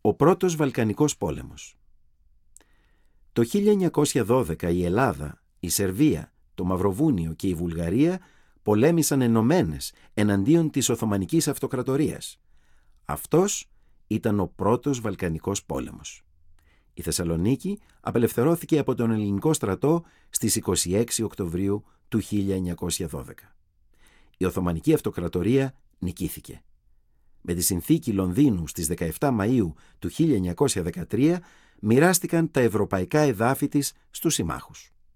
Ο πρώτος Βαλκανικός πόλεμος. Το 1912 η Ελλάδα, η Σερβία, το Μαυροβούνιο και η Βουλγαρία πολέμησαν ενωμένες εναντίον της Οθωμανικής Αυτοκρατορίας. Αυτός ήταν ο πρώτος Βαλκανικός πόλεμος. Η Θεσσαλονίκη απελευθερώθηκε από τον ελληνικό στρατό στις 26 Οκτωβρίου του 1912. Η Οθωμανική Αυτοκρατορία νικήθηκε. Με τη συνθήκη Λονδίνου στις 17 Μαΐου του 1913 μοιράστηκαν τα ευρωπαϊκά εδάφη της στους συμμάχους.